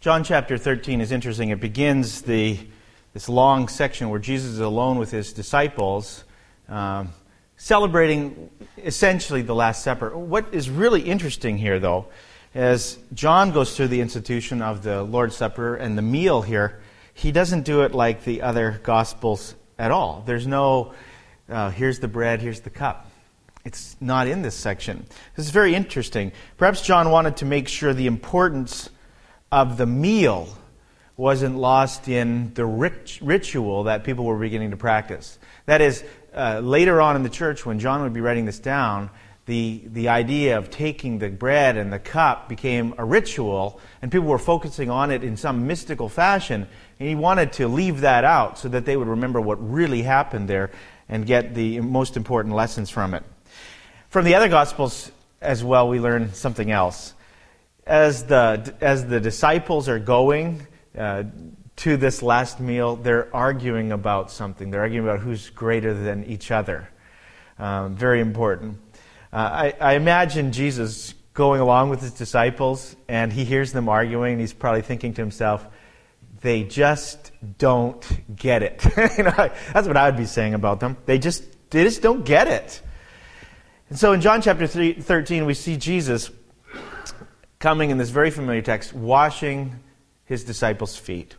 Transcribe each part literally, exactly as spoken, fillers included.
John chapter thirteen is interesting. It begins the this long section where Jesus is alone with his disciples, um, celebrating essentially the Last Supper. What is really interesting here, though, as John goes through the institution of the Lord's Supper and the meal here, he doesn't do it like the other Gospels at all. There's no, uh, here's the bread, here's the cup. It's not in this section. This is very interesting. Perhaps John wanted to make sure the importance of the meal wasn't lost in the rit- ritual that people were beginning to practice. That is, uh, later on in the church, when John would be writing this down, the, the idea of taking the bread and the cup became a ritual, and people were focusing on it in some mystical fashion, and he wanted to leave that out so that they would remember what really happened there and get the most important lessons from it. From the other Gospels as well, we learn something else. As the as the disciples are going uh, to this last meal, they're arguing about something. They're arguing about who's greater than each other. Um, very important. Uh, I, I imagine Jesus going along with his disciples, and he hears them arguing, and he's probably thinking to himself, they just don't get it. you know, that's what I would be saying about them. They just, they just don't get it. And so in John chapter three, thirteen, we see Jesus coming in this very familiar text, washing his disciples' feet.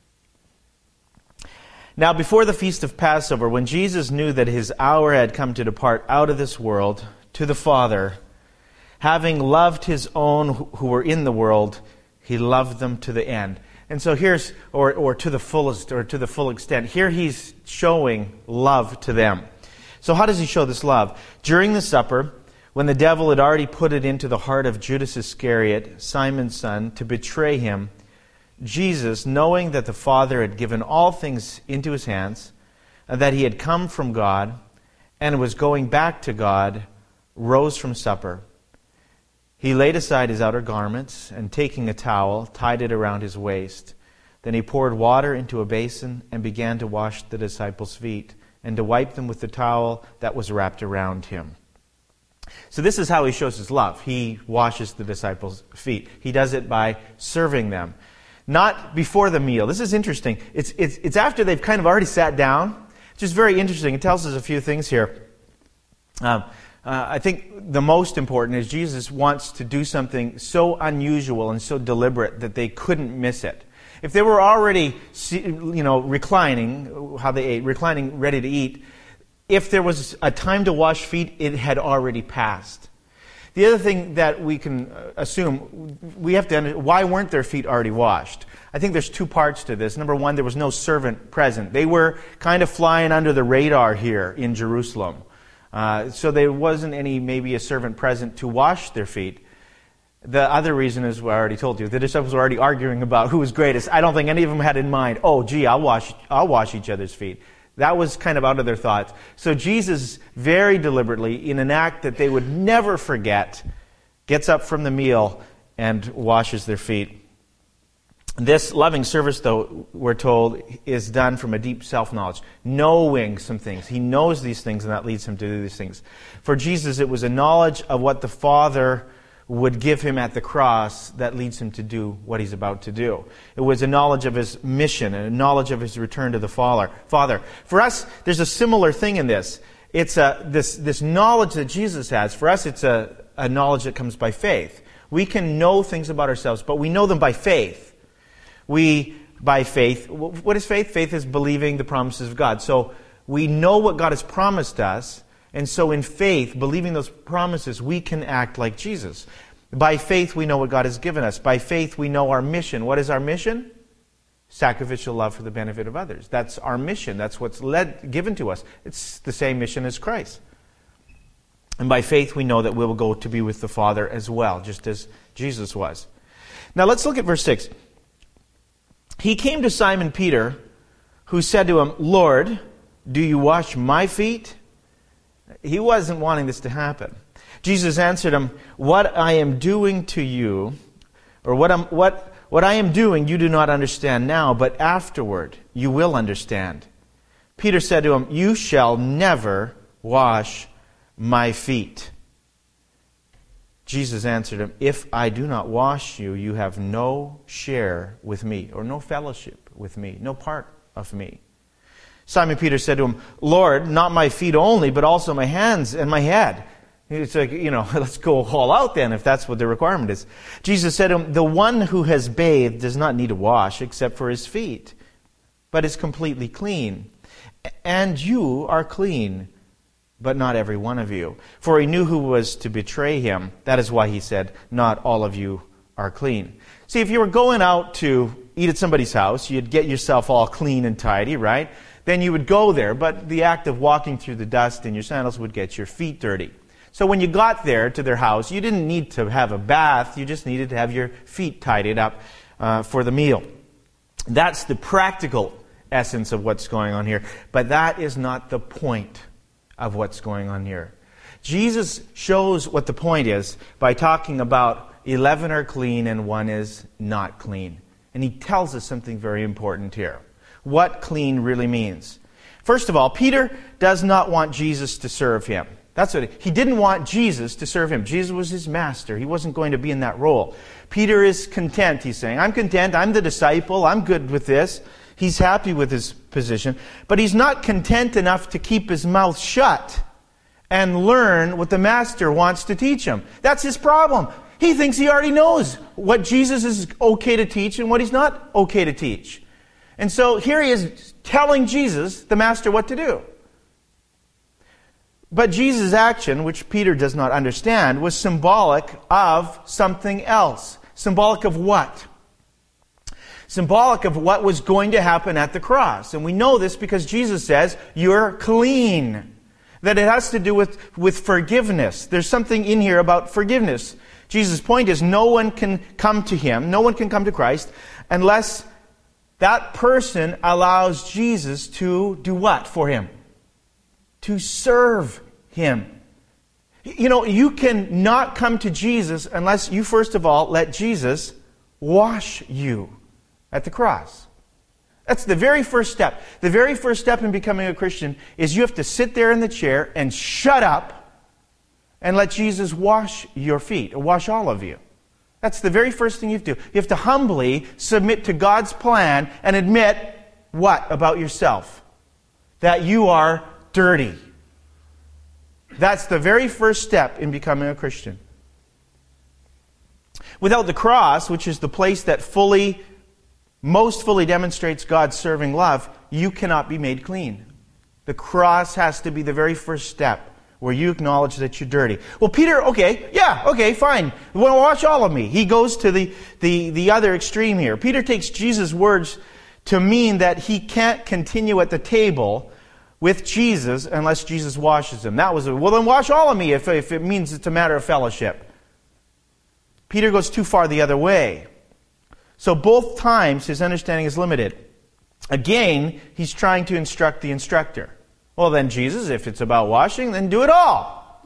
Now, before the feast of Passover, when Jesus knew that his hour had come to depart out of this world to the Father, having loved his own who were in the world, he loved them to the end. And so here's, or, or to the fullest, or to the full extent, here he's showing love to them. So how does he show this love? During the supper, when the devil had already put it into the heart of Judas Iscariot, Simon's son, to betray him, Jesus, knowing that the Father had given all things into his hands, and that he had come from God, and was going back to God, rose from supper. He laid aside his outer garments, and taking a towel, tied it around his waist. Then he poured water into a basin, and began to wash the disciples' feet, and to wipe them with the towel that was wrapped around him. So this is how he shows his love. He washes the disciples' feet. He does it by serving them. Not before the meal. This is interesting. It's, it's, it's after they've kind of already sat down. It's just very interesting. It tells us a few things here. Um, uh, I think the most important is Jesus wants to do something so unusual and so deliberate that they couldn't miss it. If they were already, you know, reclining, how they ate, reclining, ready to eat, if there was a time to wash feet, it had already passed. The other thing that we can assume, we have to understand, why weren't their feet already washed? I think there's two parts to this. Number one, there was no servant present. They were kind of flying under the radar here in Jerusalem. Uh, so there wasn't any, maybe a servant present to wash their feet. The other reason is what I already told you. The disciples were already arguing about who was greatest. I don't think any of them had in mind, oh, gee, I'll wash, I'll wash each other's feet. That was kind of out of their thoughts. So Jesus, very deliberately, in an act that they would never forget, gets up from the meal and washes their feet. This loving service, though, we're told, is done from a deep self-knowledge, knowing some things. He knows these things, and that leads him to do these things. For Jesus, it was a knowledge of what the Father would give him at the cross that leads him to do what he's about to do. It was a knowledge of his mission, and a knowledge of his return to the Father. For us, there's a similar thing in this. It's a, this, this knowledge that Jesus has. For us, it's a, a knowledge that comes by faith. We can know things about ourselves, but we know them by faith. We, by faith, what is faith? Faith is believing the promises of God. So we know what God has promised us, and so in faith, believing those promises, we can act like Jesus. By faith, we know what God has given us. By faith, we know our mission. What is our mission? Sacrificial love for the benefit of others. That's our mission. That's what's led, given to us. It's the same mission as Christ. And by faith, we know that we will go to be with the Father as well, just as Jesus was. Now let's look at verse six. He came to Simon Peter, who said to him, Lord, do you wash my feet? He wasn't wanting this to happen. Jesus answered him, what I am doing to you, or what, I'm, what, what I am doing you do not understand now, but afterward you will understand. Peter said to him, you shall never wash my feet. Jesus answered him, "If I do not wash you, you have no share with me," or no fellowship with me, no part of me. Simon Peter said to him, "Lord, not my feet only, but also my hands and my head." It's like, you know, let's go all out then if that's what the requirement is. Jesus said to him, "The one who has bathed does not need to wash except for his feet, but is completely clean. And you are clean, but not every one of you." For he knew who was to betray him. That is why he said, "Not all of you are clean." See, if you were going out to eat at somebody's house, you'd get yourself all clean and tidy, right? Then you would go there, but the act of walking through the dust in your sandals would get your feet dirty. So when you got there to their house, you didn't need to have a bath, you just needed to have your feet tidied up uh, for the meal. That's the practical essence of what's going on here. But that is not the point of what's going on here. Jesus shows what the point is by talking about eleven are clean and one is not clean. And he tells us something very important here. What clean really means. First of all, Peter does not want Jesus to serve him. That's what he, he didn't want Jesus to serve him. Jesus was his master. He wasn't going to be in that role. Peter is content, he's saying. I'm content. I'm the disciple. I'm good with this. He's happy with his position. But he's not content enough to keep his mouth shut and learn what the master wants to teach him. That's his problem. He thinks he already knows what Jesus is okay to teach and what he's not okay to teach. And so here he is telling Jesus, the master, what to do. But Jesus' action, which Peter does not understand, was symbolic of something else. Symbolic of what? Symbolic of what was going to happen at the cross. And we know this because Jesus says, "You're clean." That it has to do with, with forgiveness. There's something in here about forgiveness. Jesus' point is no one can come to him, no one can come to Christ, unless that person allows Jesus to do what for him? To serve him. You know, you can not come to Jesus unless you first of all let Jesus wash you at the cross. That's the very first step. The very first step in becoming a Christian is you have to sit there in the chair and shut up and let Jesus wash your feet, or wash all of you. That's the very first thing you have to do. You have to humbly submit to God's plan and admit what about yourself? That you are dirty. That's the very first step in becoming a Christian. Without the cross, which is the place that fully, most fully demonstrates God's serving love, you cannot be made clean. The cross has to be the very first step where you acknowledge that you're dirty. Well, Peter, okay, yeah, okay, fine. Well, wash all of me. He goes to the, the, the other extreme here. Peter takes Jesus' words to mean that he can't continue at the table with Jesus unless Jesus washes him. That was, a, well, then wash all of me if, if it means it's a matter of fellowship. Peter goes too far the other way. So both times his understanding is limited. Again, he's trying to instruct the instructor. Well then, Jesus, if it's about washing, then do it all.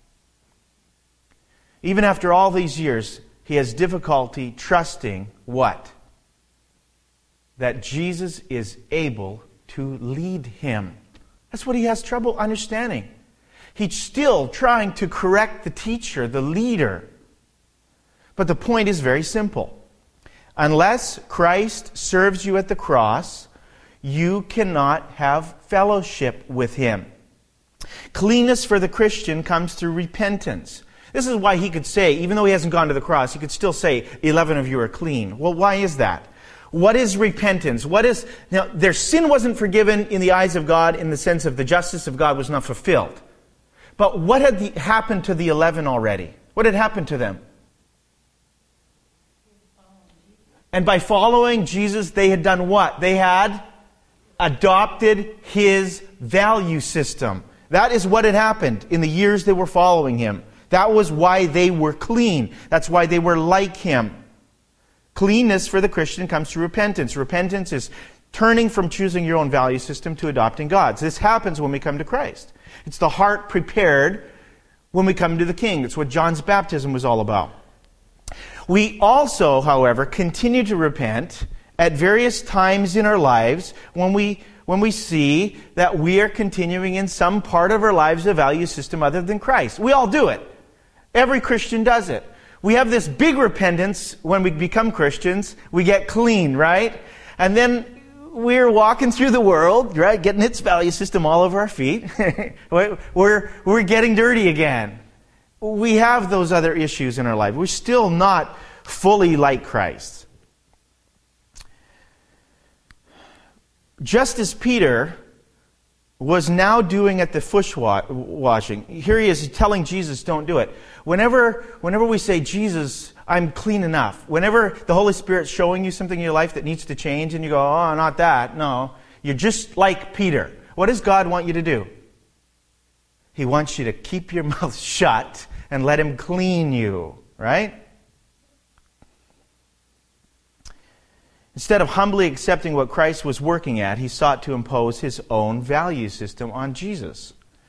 Even after all these years, he has difficulty trusting what? That Jesus is able to lead him. That's what he has trouble understanding. He's still trying to correct the teacher, the leader. But the point is very simple. Unless Christ serves you at the cross, you cannot have fellowship with him. Cleanness for the Christian comes through repentance. This is why he could say, even though he hasn't gone to the cross, he could still say, eleven of you are clean. Well, why is that? What is repentance? What is, now, their sin wasn't forgiven in the eyes of God in the sense of the justice of God was not fulfilled. But what had the, happened to the eleven already? What had happened to them? And by following Jesus, they had done what? They had adopted his value system. That is what had happened in the years they were following him. That was why they were clean. That's why they were like him. Cleanness for the Christian comes through repentance. Repentance is turning from choosing your own value system to adopting God's. This happens when we come to Christ. It's the heart prepared when we come to the King. That's what John's baptism was all about. We also, however, continue to repent at various times in our lives when we when we see that we are continuing in some part of our lives a value system other than Christ. We all do it. Every Christian does it. We have this big repentance when we become Christians. We get clean, right? And then we're walking through the world, right? Getting its value system all over our feet. we're, we're getting dirty again. We have those other issues in our life. We're still not fully like Christ. Just as Peter was now doing at the foot washing. Here he is telling Jesus, don't do it. Whenever, whenever we say, Jesus, I'm clean enough. Whenever the Holy Spirit's showing you something in your life that needs to change and you go, oh, not that. No. You're just like Peter. What does God want you to do? He wants you to keep your mouth shut and let Him clean you. Right? Instead of humbly accepting what Christ was working at, he sought to impose his own value system on Jesus.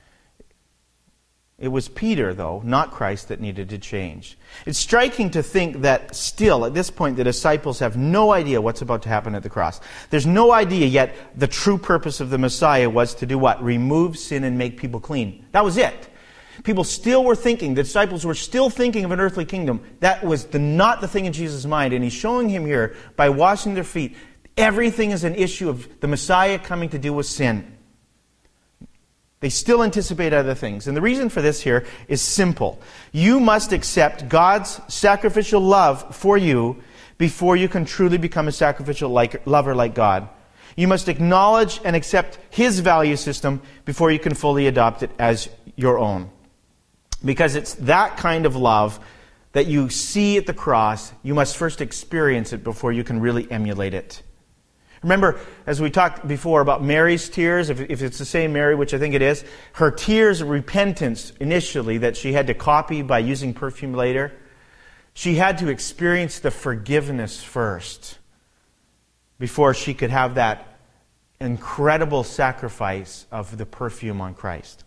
It was Peter, though, not Christ, that needed to change. It's striking to think that still, at this point, the disciples have no idea what's about to happen at the cross. There's no idea yet the true purpose of the Messiah was to do what? Remove sin and make people clean. That was it. People still were thinking, the disciples were still thinking of an earthly kingdom. That was the, not the thing in Jesus' mind. And he's showing him here, by washing their feet, everything is an issue of the Messiah coming to deal with sin. They still anticipate other things. And the reason for this here is simple. You must accept God's sacrificial love for you before you can truly become a sacrificial like, lover like God. You must acknowledge and accept His value system before you can fully adopt it as your own. Because it's that kind of love that you see at the cross, you must first experience it before you can really emulate it. Remember, as we talked before about Mary's tears, if, if it's the same Mary, which I think it is, her tears of repentance initially that she had to copy by using perfume later, she had to experience the forgiveness first before she could have that incredible sacrifice of the perfume on Christ.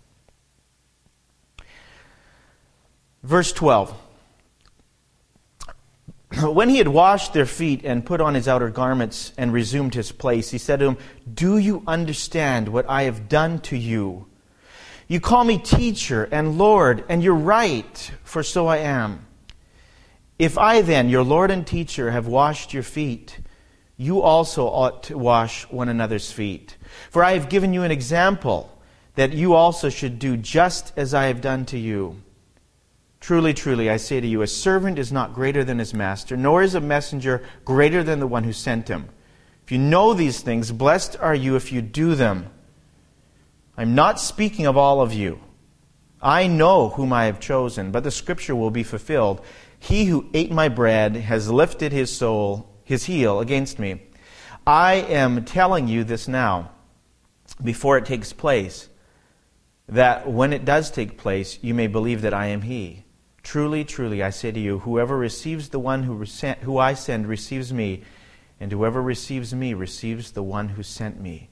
Verse twelve. When he had washed their feet and put on his outer garments and resumed his place, he said to them, "Do you understand what I have done to you? You call me teacher and Lord, and you're right, for so I am. If I then, your Lord and teacher, have washed your feet, you also ought to wash one another's feet. For I have given you an example, that you also should do just as I have done to you. Truly, truly, I say to you, a servant is not greater than his master, nor is a messenger greater than the one who sent him. If you know these things, blessed are you if you do them. I'm not speaking of all of you. I know whom I have chosen, but the scripture will be fulfilled. He who ate my bread has lifted his soul, his heel against me. I am telling you this now, before it takes place, that when it does take place, you may believe that I am He. Truly, truly, I say to you, whoever receives the one who, resen- who I send receives me, and whoever receives me receives the one who sent me."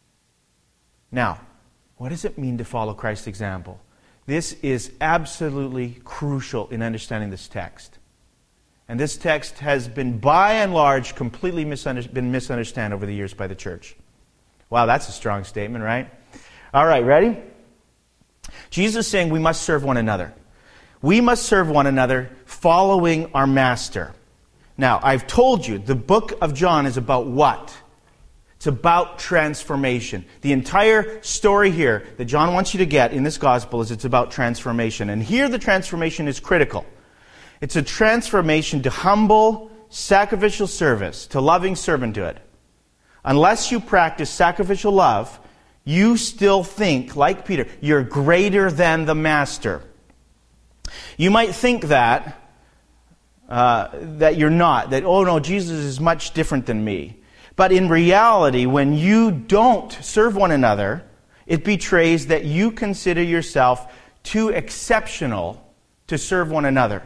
Now, what does it mean to follow Christ's example? This is absolutely crucial in understanding this text. And this text has been, by and large, completely misunder- been misunderstood over the years by the church. Wow, that's a strong statement, right? All right, ready? Jesus is saying we must serve one another. We must serve one another following our Master. Now, I've told you, the book of John is about what? It's about transformation. The entire story here that John wants you to get in this gospel is it's about transformation. And here the transformation is critical. It's a transformation to humble, sacrificial service, to loving servanthood. Unless you practice sacrificial love, you still think, like Peter, you're greater than the Master. You might think that, uh, that you're not, that, oh no, Jesus is much different than me. But in reality, when you don't serve one another, it betrays that you consider yourself too exceptional to serve one another.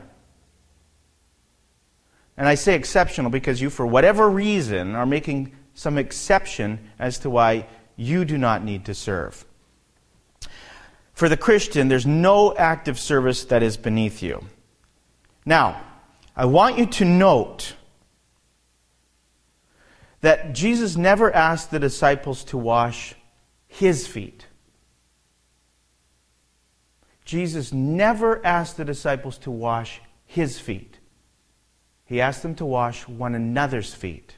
And I say exceptional because you, for whatever reason, are making some exception as to why you do not need to serve. For the Christian, there's no active service that is beneath you. Now, I want you to note that Jesus never asked the disciples to wash His feet. Jesus never asked the disciples to wash his feet. He asked them to wash one another's feet.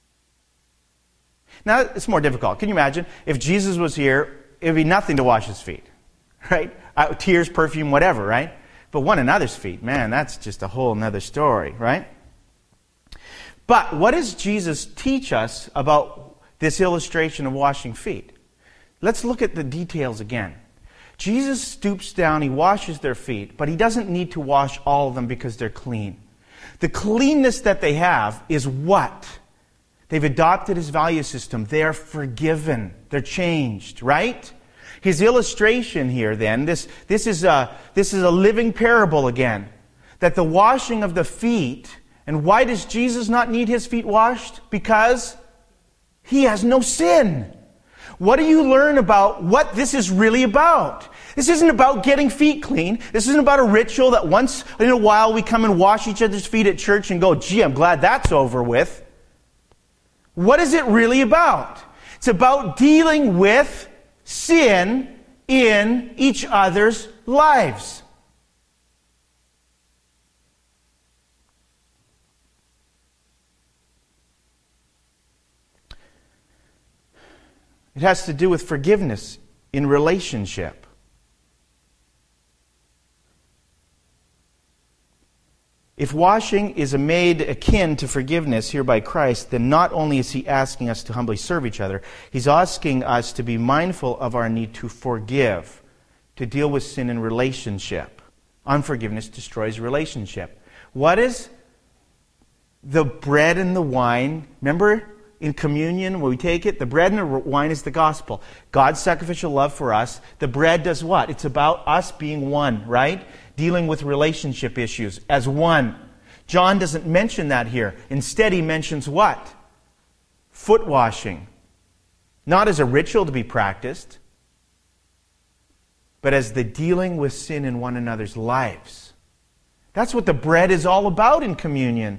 Now, it's more difficult. Can you imagine? If Jesus was here, it would be nothing to wash his feet. Right? Uh, tears, perfume, whatever, right? But one another's feet, man, that's just a whole other story, right? But what does Jesus teach us about this illustration of washing feet? Let's look at the details again. Jesus stoops down, he washes their feet, but he doesn't need to wash all of them because they're clean. The cleanness that they have is what? They've adopted his value system. They are forgiven. They're changed, right? His illustration here then, this, this, is a, this is a living parable again, that the washing of the feet, and why does Jesus not need his feet washed? Because he has no sin. What do you learn about what this is really about? This isn't about getting feet clean. This isn't about a ritual that once in a while we come and wash each other's feet at church and go, gee, I'm glad that's over with. What is it really about? It's about dealing with sin in each other's lives. It has to do with forgiveness in relationship. If washing is made akin to forgiveness here by Christ, then not only is he asking us to humbly serve each other, he's asking us to be mindful of our need to forgive, to deal with sin in relationship. Unforgiveness destroys relationship. What is the bread and the wine? Remember in communion, when we take it, the bread and the wine is the gospel. God's sacrificial love for us. The bread does what? It's about us being one, right? Dealing with relationship issues as one. John doesn't mention that here. Instead, he mentions what? Foot washing. Not as a ritual to be practiced, but as the dealing with sin in one another's lives. That's what the bread is all about in communion.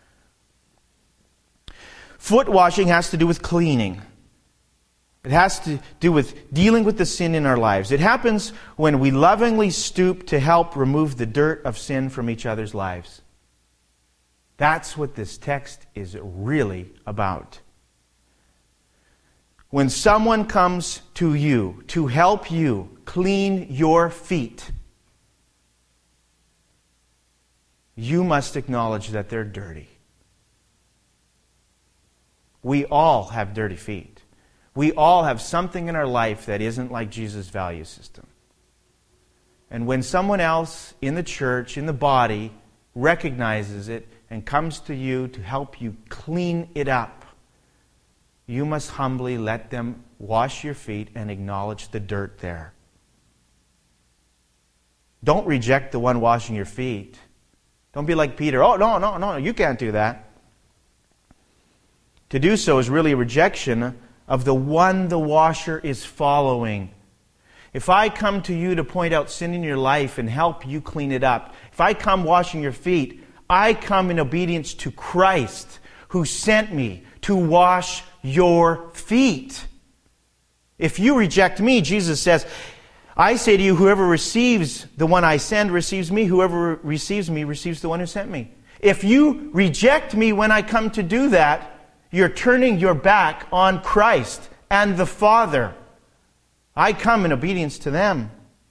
Foot washing has to do with cleaning. It has to do with dealing with the sin in our lives. It happens when we lovingly stoop to help remove the dirt of sin from each other's lives. That's what this text is really about. When someone comes to you to help you clean your feet, you must acknowledge that they're dirty. We all have dirty feet. We all have something in our life that isn't like Jesus' value system. And when someone else in the church, in the body, recognizes it and comes to you to help you clean it up, you must humbly let them wash your feet and acknowledge the dirt there. Don't reject the one washing your feet. Don't be like Peter. Oh, no, no, no, you can't do that. To do so is really a rejection of the one the washer is following. If I come to you to point out sin in your life and help you clean it up, if I come washing your feet, I come in obedience to Christ who sent me to wash your feet. If you reject me, Jesus says, I say to you, whoever receives the one I send receives me. Whoever receives me receives the one who sent me. If you reject me when I come to do that, you're turning your back on Christ and the Father. I come in obedience to them.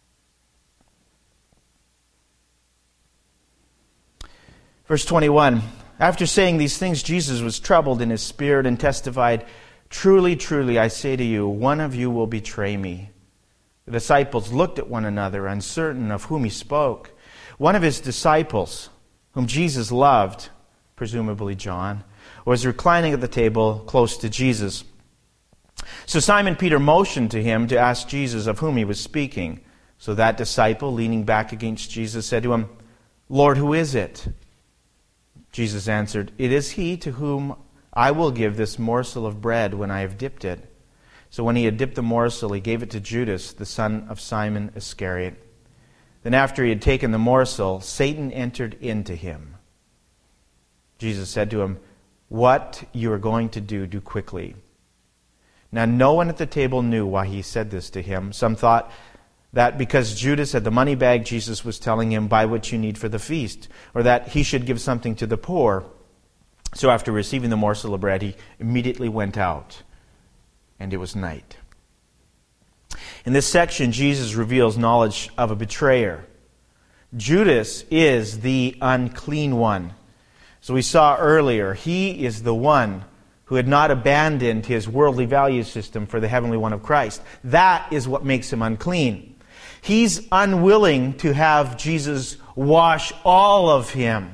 Verse twenty-one. After saying these things, Jesus was troubled in his spirit and testified, truly, truly, I say to you, one of you will betray me. The disciples looked at one another, uncertain of whom he spoke. One of his disciples, whom Jesus loved, presumably John, was reclining at the table close to Jesus. So Simon Peter motioned to him to ask Jesus of whom he was speaking. So that disciple, leaning back against Jesus, said to him, Lord, who is it? Jesus answered, It is he to whom I will give this morsel of bread when I have dipped it. So when he had dipped the morsel, he gave it to Judas, the son of Simon Iscariot. Then after he had taken the morsel, Satan entered into him. Jesus said to him, What you are going to do, do quickly. Now no one at the table knew why he said this to him. Some thought That because Judas had the money bag, Jesus was telling him, buy what you need for the feast. Or that he should give something to the poor. So after receiving the morsel of bread, he immediately went out. And it was night. In this section, Jesus reveals knowledge of a betrayer. Judas is the unclean one. So we saw earlier, he is the one who had not abandoned his worldly value system for the heavenly one of Christ. That is what makes him unclean. He's unwilling to have Jesus wash all of him,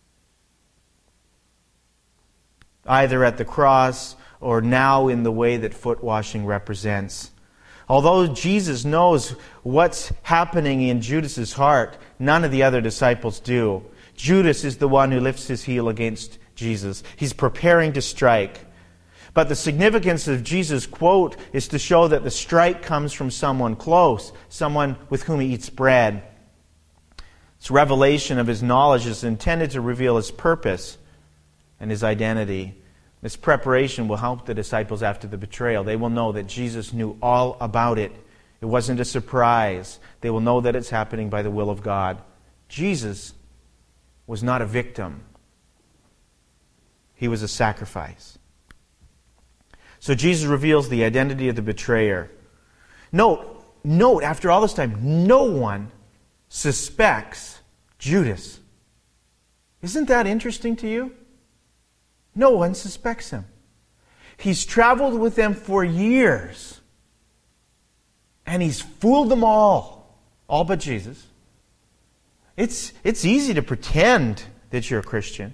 either at the cross or now in the way that foot washing represents. Although Jesus knows what's happening in Judas's heart, none of the other disciples do. Judas is the one who lifts his heel against Jesus. He's preparing to strike. But the significance of Jesus' quote is to show that the strike comes from someone close, someone with whom he eats bread. This revelation of his knowledge is intended to reveal his purpose and his identity. This preparation will help the disciples after the betrayal. They will know that Jesus knew all about it. It wasn't a surprise. They will know that it's happening by the will of God. Jesus was not a victim. He was a sacrifice. So Jesus reveals the identity of the betrayer. Note, note, after all this time, no one suspects Judas. Isn't that interesting to you? No one suspects him. He's traveled with them for years. And he's fooled them all. All but Jesus. It's, it's easy to pretend that you're a Christian.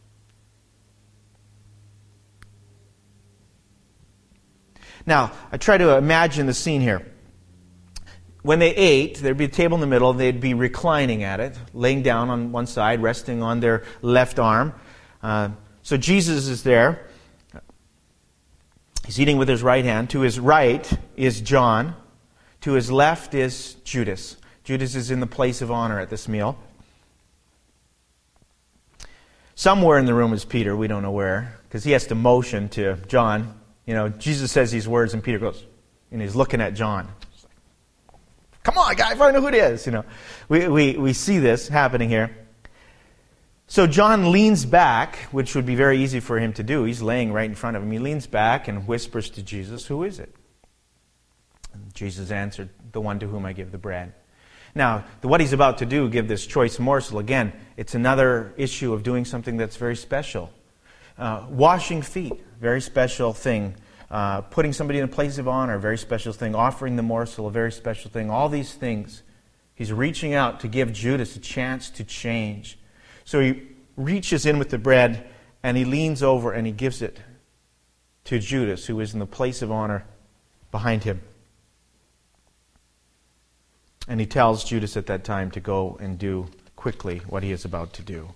Now, I try to imagine the scene here. When they ate, there'd be a table in the middle. They'd be reclining at it, laying down on one side, resting on their left arm. Uh, so Jesus is there. He's eating with his right hand. To his right is John. To his left is Judas. Judas is in the place of honor at this meal. Somewhere in the room is Peter. We don't know where, because he has to motion to John. You know, Jesus says these words and Peter goes, and he's looking at John. He's like, come on, guy, find out who it is. You know, we, we, we see this happening here. So John leans back, which would be very easy for him to do. He's laying right in front of him. He leans back and whispers to Jesus, who is it? And Jesus answered, the one to whom I give the bread. Now, what he's about to do, give this choice morsel, again, it's another issue of doing something that's very special. Uh, washing feet, very special thing. Uh, putting somebody in a place of honor, very special thing. Offering the morsel, a very special thing. All these things, he's reaching out to give Judas a chance to change. So he reaches in with the bread and he leans over and he gives it to Judas, who is in the place of honor behind him. And he tells Judas at that time to go and do quickly what he is about to do.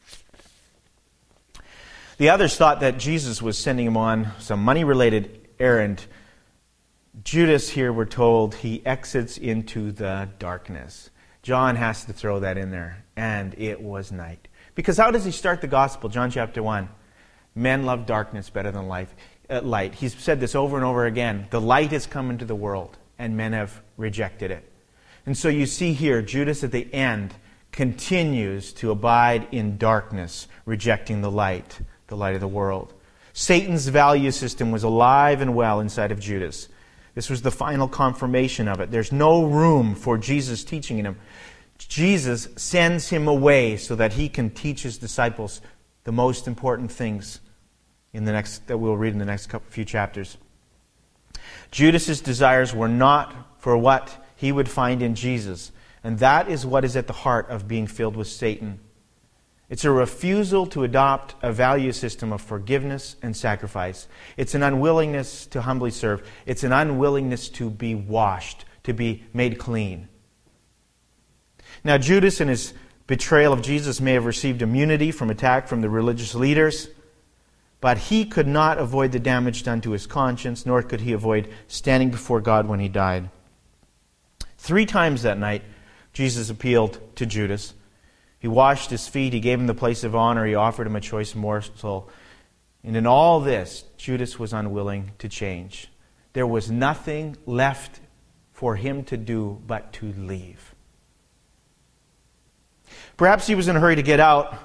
The others thought that Jesus was sending him on some money-related errand. Judas here, we're told, he exits into the darkness. John has to throw that in there. And it was night. Because how does he start the gospel? John chapter one. Men love darkness better than life, uh, light. He's said this over and over again. The light has come into the world, and men have rejected it. And so you see here, Judas at the end continues to abide in darkness, rejecting the light. The light of the world. Satan's value system was alive and well inside of Judas. This was the final confirmation of it. There's no room for Jesus teaching in him. Jesus sends him away so that he can teach his disciples the most important things in the next that we'll read in the next couple, few chapters. Judas's desires were not for what he would find in Jesus, and that is what is at the heart of being filled with Satan. It's a refusal to adopt a value system of forgiveness and sacrifice. It's an unwillingness to humbly serve. It's an unwillingness to be washed, to be made clean. Now, Judas in his betrayal of Jesus may have received immunity from attack from the religious leaders, but he could not avoid the damage done to his conscience, nor could he avoid standing before God when he died. Three times that night, Jesus appealed to Judas. He washed his feet. He gave him the place of honor. He offered him a choice morsel. And in all this, Judas was unwilling to change. There was nothing left for him to do but to leave. Perhaps he was in a hurry to get out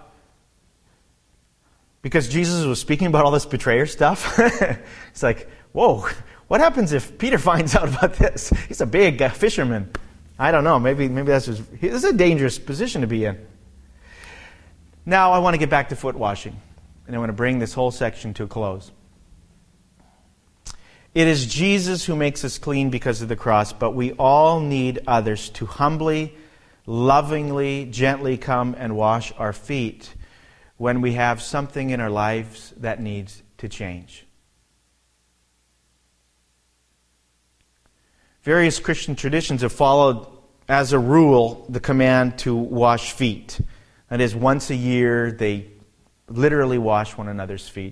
because Jesus was speaking about all this betrayer stuff. It's like, whoa, what happens if Peter finds out about this? He's a big uh, fisherman. I don't know. Maybe maybe that's just, this is a dangerous position to be in. Now I want to get back to foot washing, and I want to bring this whole section to a close. It is Jesus who makes us clean because of the cross, but we all need others to humbly, lovingly, gently come and wash our feet when we have something in our lives that needs to change. Various Christian traditions have followed, as a rule, the command to wash feet. That is, once a year, they literally wash one another's feet.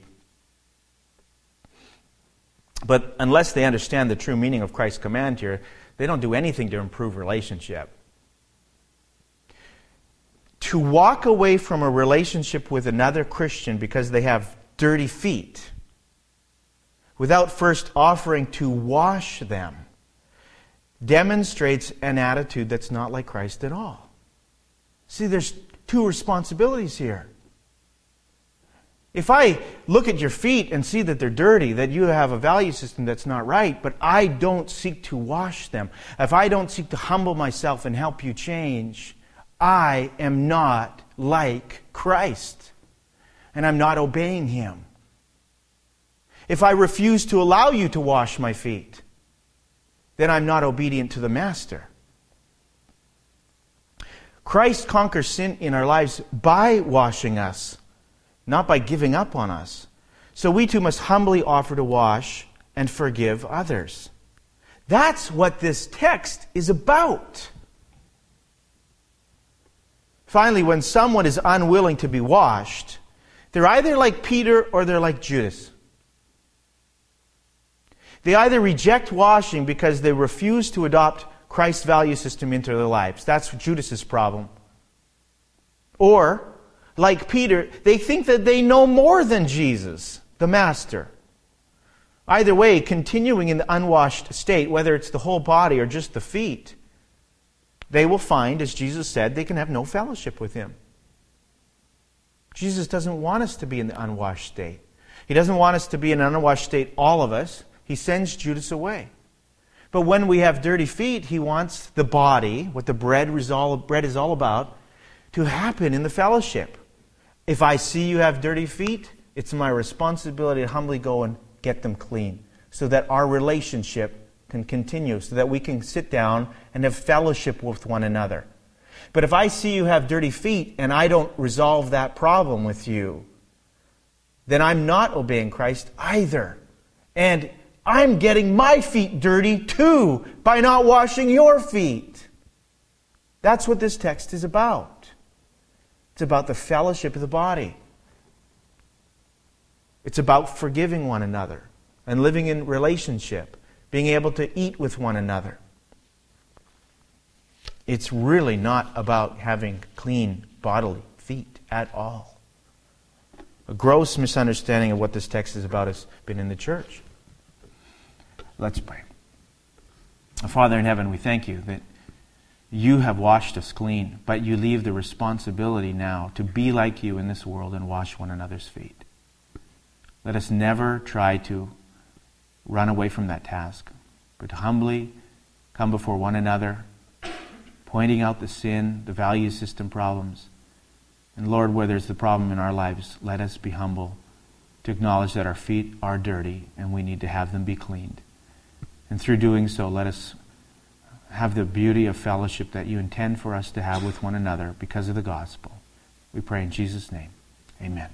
But unless they understand the true meaning of Christ's command here, they don't do anything to improve relationship. To walk away from a relationship with another Christian because they have dirty feet, without first offering to wash them, demonstrates an attitude that's not like Christ at all. See, there's two responsibilities here. If I look at your feet and see that they're dirty, that you have a value system that's not right, but I don't seek to wash them, if I don't seek to humble myself and help you change, I am not like Christ, and I'm not obeying Him. If I refuse to allow you to wash my feet, then I'm not obedient to the Master. Christ conquers sin in our lives by washing us, not by giving up on us. So we too must humbly offer to wash and forgive others. That's what this text is about. Finally, when someone is unwilling to be washed, they're either like Peter or they're like Judas. They either reject washing because they refuse to adopt Christ's value system into their lives. That's Judas's problem. Or, like Peter, they think that they know more than Jesus, the Master. Either way, continuing in the unwashed state, whether it's the whole body or just the feet, they will find, as Jesus said, they can have no fellowship with Him. Jesus doesn't want us to be in the unwashed state. He doesn't want us to be in an unwashed state, all of us. He sends Judas away. But when we have dirty feet, He wants the body, what the bread is all, bread is all about, to happen in the fellowship. If I see you have dirty feet, it's my responsibility to humbly go and get them clean so that our relationship can continue, so that we can sit down and have fellowship with one another. But if I see you have dirty feet and I don't resolve that problem with you, then I'm not obeying Christ either. And I'm getting my feet dirty too by not washing your feet. That's what this text is about. It's about the fellowship of the body. It's about forgiving one another and living in relationship, being able to eat with one another. It's really not about having clean bodily feet at all. A gross misunderstanding of what this text is about has been in the church. Let's pray. Father in heaven, we thank You that You have washed us clean, but You leave the responsibility now to be like You in this world and wash one another's feet. Let us never try to run away from that task, but to humbly come before one another, pointing out the sin, the value system problems. And Lord, where there's the problem in our lives, let us be humble to acknowledge that our feet are dirty and we need to have them be cleaned. And through doing so, let us have the beauty of fellowship that You intend for us to have with one another because of the gospel. We pray in Jesus' name. Amen.